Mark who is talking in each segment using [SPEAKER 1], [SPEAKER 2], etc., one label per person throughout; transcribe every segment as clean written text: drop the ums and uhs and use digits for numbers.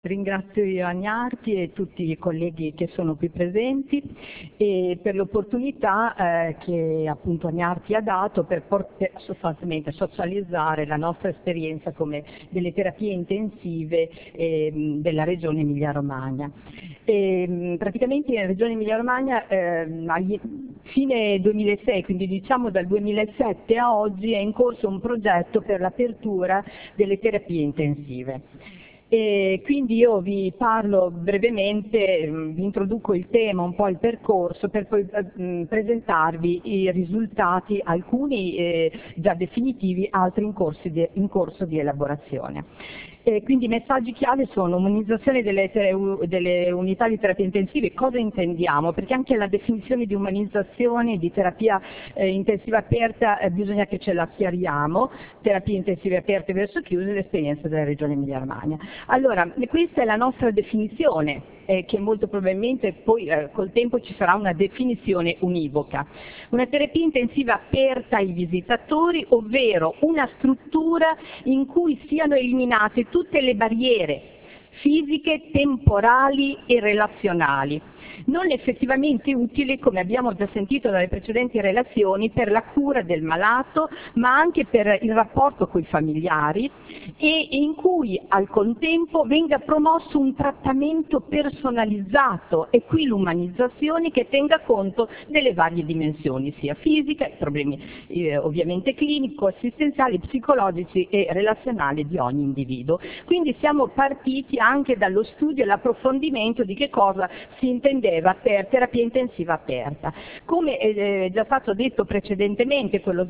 [SPEAKER 1] Ringrazio io Agnarti e tutti i colleghi che sono qui presenti e per l'opportunità che appunto Agnarti ha dato per sostanzialmente socializzare la nostra esperienza come delle terapie intensive della regione Emilia-Romagna. Praticamente in regione Emilia-Romagna fine 2006, quindi diciamo dal 2007 a oggi, è in corso un progetto per l'apertura delle terapie intensive. E quindi io vi parlo brevemente, vi introduco il tema, un po' il percorso, per poi presentarvi i risultati, alcuni già definitivi, altri in corso di elaborazione. Quindi i messaggi chiave sono umanizzazione delle unità di terapia intensive. Cosa intendiamo? Perché anche la definizione di umanizzazione, di terapia intensiva aperta, bisogna che ce la chiariamo, terapie intensive aperte verso chiuse, l'esperienza della regione Emilia-Romagna. Allora, questa è la nostra definizione, che molto probabilmente poi col tempo ci sarà una definizione univoca. Una terapia intensiva aperta ai visitatori, ovvero una struttura in cui siano eliminate tutte le barriere fisiche, temporali e relazionali, non effettivamente utili, come abbiamo già sentito dalle precedenti relazioni, per la cura del malato, ma anche per il rapporto con i familiari, e in cui al contempo venga promosso un trattamento personalizzato, e qui l'umanizzazione, che tenga conto delle varie dimensioni, sia fisica, problemi ovviamente clinico-assistenziali, psicologici e relazionali di ogni individuo. Quindi siamo partiti anche dallo studio e l'approfondimento di che cosa si intendeva per terapia intensiva aperta. Come è già stato detto precedentemente, quello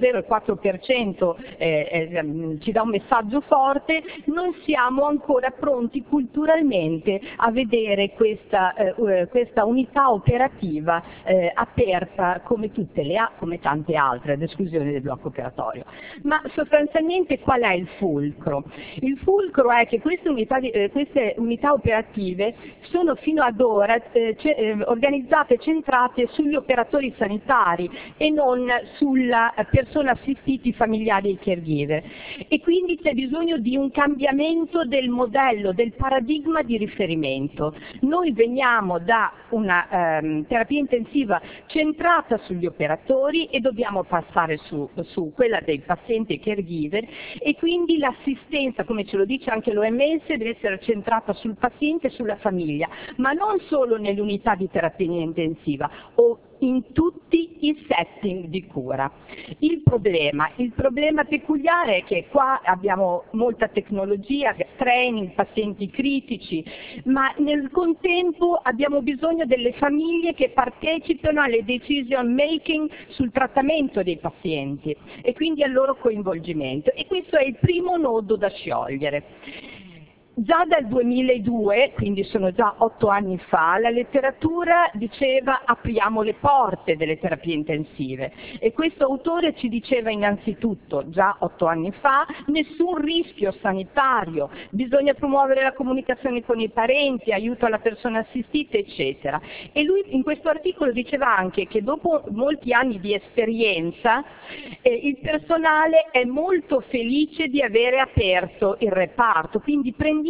[SPEAKER 1] 0,4% ci dà un messaggio forte, non siamo ancora pronti culturalmente a vedere questa unità operativa aperta come tante altre, ad esclusione del blocco operatorio. Ma sostanzialmente qual è il fulcro? Il fulcro è che queste unità operative sono fino ad ora organizzate e centrate sugli operatori sanitari e non sulla persona assistita, i familiari e i caregiver, e quindi c'è bisogno di un cambiamento del modello, del paradigma di riferimento. Noi veniamo da una terapia intensiva centrata sugli operatori e dobbiamo passare su quella dei pazienti e caregiver, e quindi l'assistenza, come ce lo dice anche l'OMS, deve essere centrata sul paziente e sulla famiglia, ma non solo nelle unità di terapia intensiva o in tutti i setting di cura. Il problema peculiare è che qua abbiamo molta tecnologia, training, pazienti critici, ma nel contempo abbiamo bisogno delle famiglie che partecipano alle decision making sul trattamento dei pazienti e quindi al loro coinvolgimento, e questo è il primo nodo da sciogliere. Già dal 2002, quindi sono già 8 anni fa, la letteratura diceva apriamo le porte delle terapie intensive, e questo autore ci diceva innanzitutto, già 8 anni fa, nessun rischio sanitario, bisogna promuovere la comunicazione con i parenti, aiuto alla persona assistita, eccetera. E lui in questo articolo diceva anche che dopo molti anni di esperienza il personale è molto felice di avere aperto il reparto, quindi prendiamo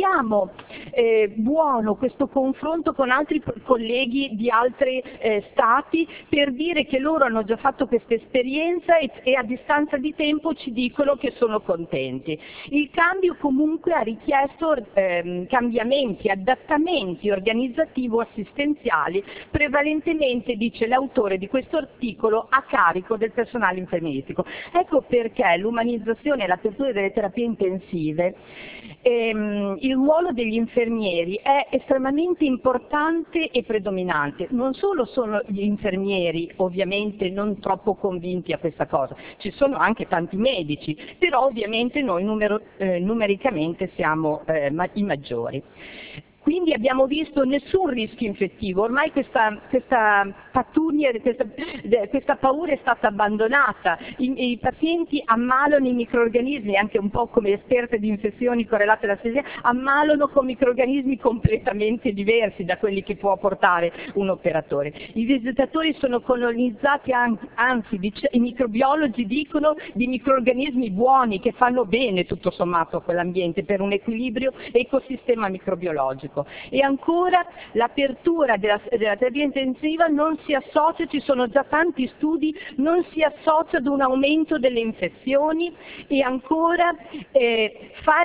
[SPEAKER 1] buono questo confronto con altri colleghi di altri stati per dire che loro hanno già fatto questa esperienza e a distanza di tempo ci dicono che sono contenti. Il cambio comunque ha richiesto cambiamenti, adattamenti organizzativo-assistenziali, prevalentemente, dice l'autore di questo articolo, a carico del personale infermieristico. Ecco perché l'umanizzazione e l'apertura delle terapie intensive, il ruolo degli infermieri è estremamente importante e predominante. Non solo sono gli infermieri ovviamente non troppo convinti a questa cosa, ci sono anche tanti medici, però ovviamente noi numericamente siamo i maggiori. Quindi abbiamo visto nessun rischio infettivo, ormai questa paura è stata abbandonata, i pazienti ammalano i microrganismi, anche un po' come esperte di infezioni correlate alla Schleria, ammalano con microrganismi completamente diversi da quelli che può portare un operatore. I visitatori sono colonizzati, anzi i microbiologi dicono, di microrganismi buoni che fanno bene tutto sommato a quell'ambiente per un equilibrio ecosistema microbiologico. E ancora l'apertura della terapia intensiva non si associa, ci sono già tanti studi, non si associa ad un aumento delle infezioni, e ancora far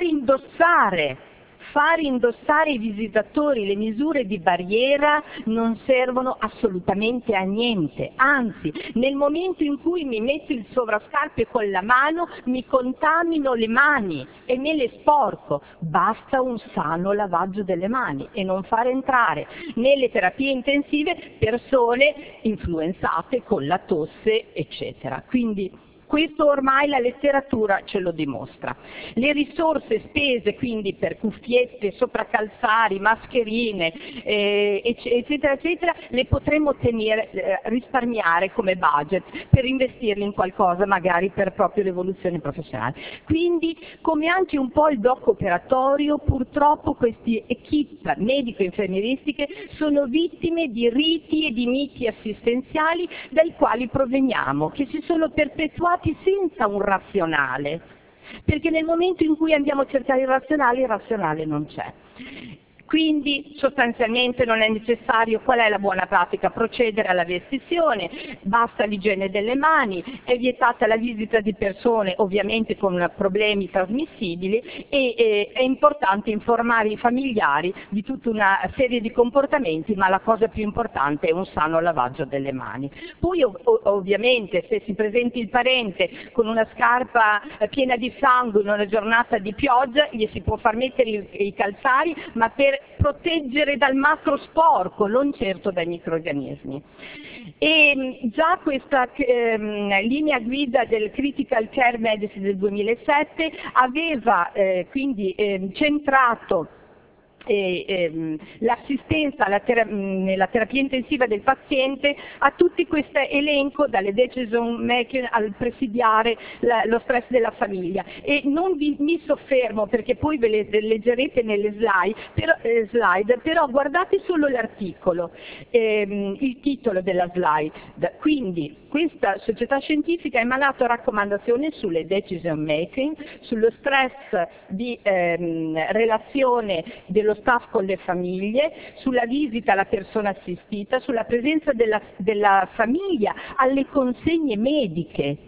[SPEAKER 1] indossare ai visitatori le misure di barriera non servono assolutamente a niente, anzi nel momento in cui mi metto il sovrascarpe con la mano mi contamino le mani e me le sporco, basta un sano lavaggio delle mani e non far entrare nelle terapie intensive persone influenzate con la tosse eccetera. Quindi questo ormai la letteratura ce lo dimostra. Le risorse spese quindi per cuffiette, sopracalzari, mascherine, eccetera, eccetera, le potremmo risparmiare come budget per investirli in qualcosa magari per proprio l'evoluzione professionale. Quindi, come anche un po' il doc operatorio, purtroppo queste equip medico-infermieristiche sono vittime di riti e di miti assistenziali dai quali proveniamo, che si sono perpetuati senza un razionale, perché nel momento in cui andiamo a cercare il razionale non c'è. Quindi sostanzialmente non è necessario, qual è la buona pratica? Procedere alla vestizione, basta l'igiene delle mani, è vietata la visita di persone ovviamente con problemi trasmissibili e è importante informare i familiari di tutta una serie di comportamenti, ma la cosa più importante è un sano lavaggio delle mani. Poi ovviamente se si presenti il parente con una scarpa piena di sangue in una giornata di pioggia, gli si può far mettere i calzari, ma per proteggere dal macro sporco, non certo dai microrganismi. E già questa linea guida del Critical Care Medicine del 2007 aveva quindi centrato l'assistenza nella terapia intensiva del paziente a tutti questo elenco, dalle decision making al presidiare lo stress della famiglia. E non mi soffermo perché poi ve le leggerete nelle slide, però guardate solo l'articolo, il titolo della slide. Quindi questa società scientifica ha emanato raccomandazioni sulle decision making, sullo stress di relazione dello staff con le famiglie, sulla visita alla persona assistita, sulla presenza della famiglia alle consegne mediche,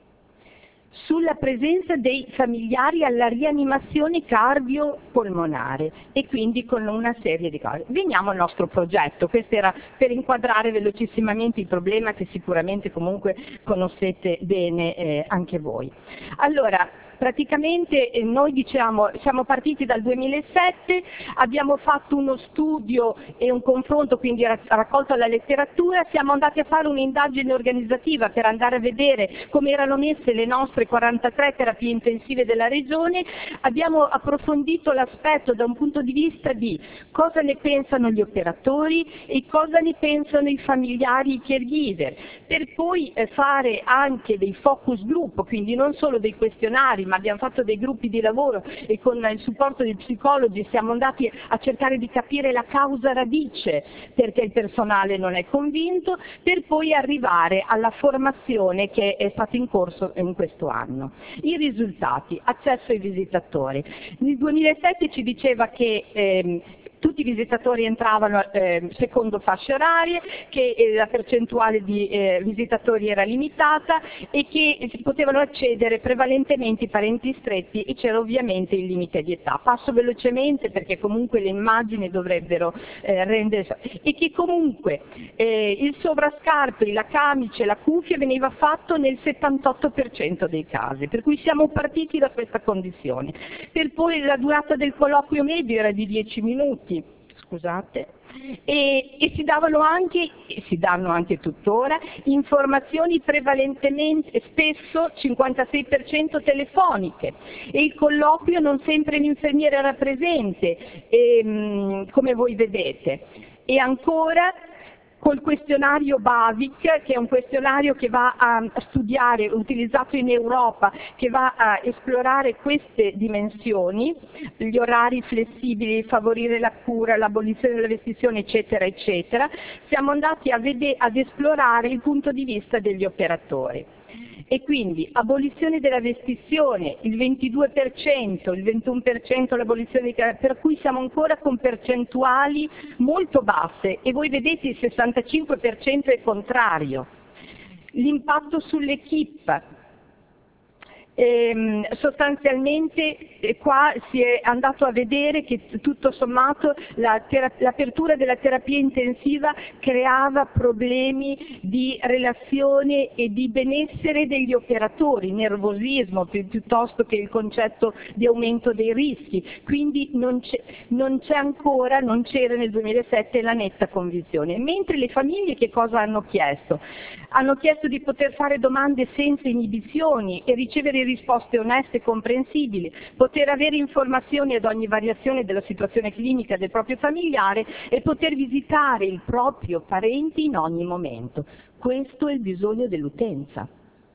[SPEAKER 1] sulla presenza dei familiari alla rianimazione cardiopolmonare e quindi con una serie di cose. Veniamo al nostro progetto, questo era per inquadrare velocissimamente il problema che sicuramente comunque conoscete bene anche voi. Allora, praticamente noi diciamo, siamo partiti dal 2007, abbiamo fatto uno studio e un confronto, quindi raccolto la letteratura, siamo andati a fare un'indagine organizzativa per andare a vedere come erano messe le nostre 43 terapie intensive della regione, abbiamo approfondito l'aspetto da un punto di vista di cosa ne pensano gli operatori e cosa ne pensano i familiari, i caregiver, per poi fare anche dei focus group, quindi non solo dei questionari, ma abbiamo fatto dei gruppi di lavoro e con il supporto dei psicologi siamo andati a cercare di capire la causa radice perché il personale non è convinto, per poi arrivare alla formazione che è stata in corso in questo anno. I risultati: accesso ai visitatori. Nel 2007 ci diceva che tutti i visitatori entravano secondo fasce orarie, che la percentuale di visitatori era limitata e che si potevano accedere prevalentemente i parenti stretti e c'era ovviamente il limite di età. Passo velocemente perché comunque le immagini dovrebbero rendere... E che comunque il sovrascarpe, la camice, la cuffia veniva fatto nel 78% dei casi, per cui siamo partiti da questa condizione. Per poi la durata del colloquio medio era di 10 minuti, scusate, e si davano anche, e si danno anche tuttora, informazioni prevalentemente, spesso 56% telefoniche, e il colloquio non sempre l'infermiera era presente, come voi vedete. E ancora col questionario Basic, che è un questionario che va a studiare, utilizzato in Europa, che va a esplorare queste dimensioni, gli orari flessibili, favorire la cura, l'abolizione della vestizione, eccetera, eccetera, siamo andati ad esplorare il punto di vista degli operatori. E quindi abolizione della vestizione, il 22%, il 21% l'abolizione, per cui siamo ancora con percentuali molto basse, e voi vedete il 65% è contrario. L'impatto sull'equipe. Sostanzialmente qua si è andato a vedere che tutto sommato l'apertura della terapia intensiva creava problemi di relazione e di benessere degli operatori, nervosismo piuttosto che il concetto di aumento dei rischi, quindi non c'era nel 2007 la netta convinzione. Mentre le famiglie che cosa hanno chiesto? Hanno chiesto di poter fare domande senza inibizioni e ricevere risposte oneste e comprensibili, poter avere informazioni ad ogni variazione della situazione clinica del proprio familiare e poter visitare il proprio parente in ogni momento. Questo è il bisogno dell'utenza.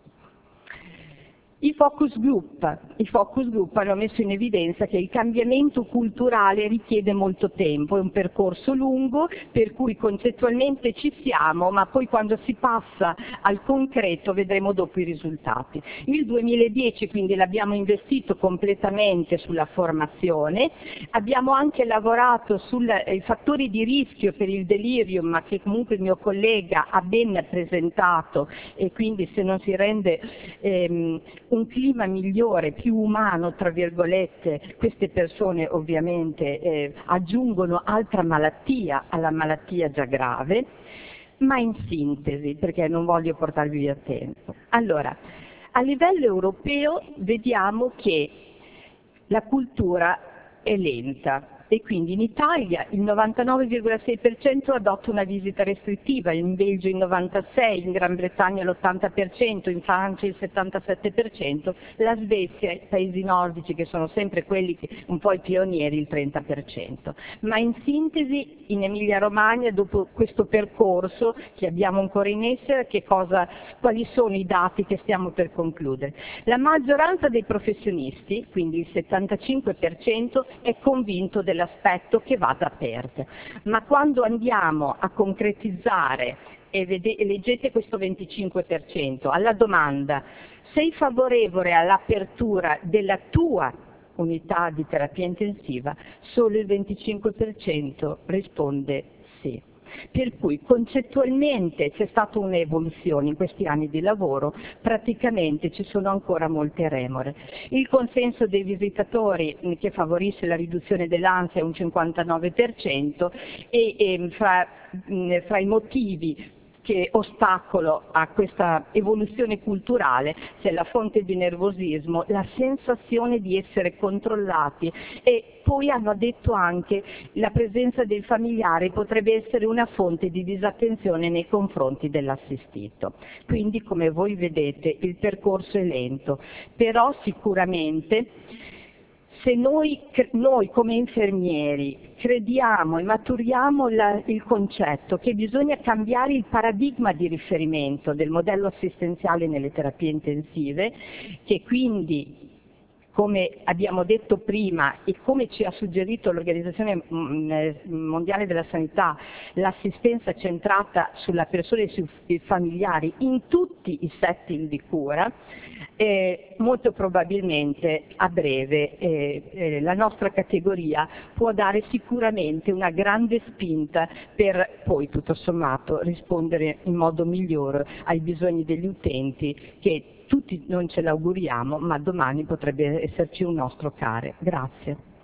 [SPEAKER 1] I focus group hanno messo in evidenza che il cambiamento culturale richiede molto tempo, è un percorso lungo, per cui concettualmente ci siamo, ma poi quando si passa al concreto vedremo dopo i risultati. Il 2010 quindi l'abbiamo investito completamente sulla formazione, abbiamo anche lavorato sui fattori di rischio per il delirium, ma che comunque il mio collega ha ben presentato, e quindi se non si rende un clima migliore, più umano, tra virgolette, queste persone ovviamente aggiungono altra malattia alla malattia già grave, ma in sintesi, perché non voglio portarvi via tempo. Allora, a livello europeo vediamo che la cultura è lenta, e quindi in Italia il 99,6% adotta una visita restrittiva, in Belgio il 96%, in Gran Bretagna l'80%, in Francia il 77%, la Svezia, i paesi nordici che sono sempre quelli un po' i pionieri, il 30%. Ma in sintesi in Emilia Romagna, dopo questo percorso che abbiamo ancora in essere, quali sono i dati che stiamo per concludere? La maggioranza dei professionisti, quindi il 75%, è convinto dell'aspetto che vada aperto, ma quando andiamo a concretizzare e leggete questo 25%, alla domanda sei favorevole all'apertura della tua unità di terapia intensiva, solo il 25% risponde sì. Per cui concettualmente c'è stata un'evoluzione in questi anni di lavoro, praticamente ci sono ancora molte remore. Il consenso dei visitatori che favorisce la riduzione dell'ansia è un 59%, e fra i motivi che ostacolo a questa evoluzione culturale c'è la fonte di nervosismo, la sensazione di essere controllati, e poi hanno detto anche la presenza del familiare potrebbe essere una fonte di disattenzione nei confronti dell'assistito. Quindi, come voi vedete, il percorso è lento, però sicuramente se noi come infermieri crediamo e maturiamo il concetto che bisogna cambiare il paradigma di riferimento del modello assistenziale nelle terapie intensive, che quindi, come abbiamo detto prima e come ci ha suggerito l'Organizzazione Mondiale della Sanità, l'assistenza centrata sulla persona e sui familiari in tutti i setting di cura, molto probabilmente a breve la nostra categoria può dare sicuramente una grande spinta per poi tutto sommato rispondere in modo migliore ai bisogni degli utenti, che tutti non ce l'auguriamo, ma domani potrebbe esserci un nostro care. Grazie.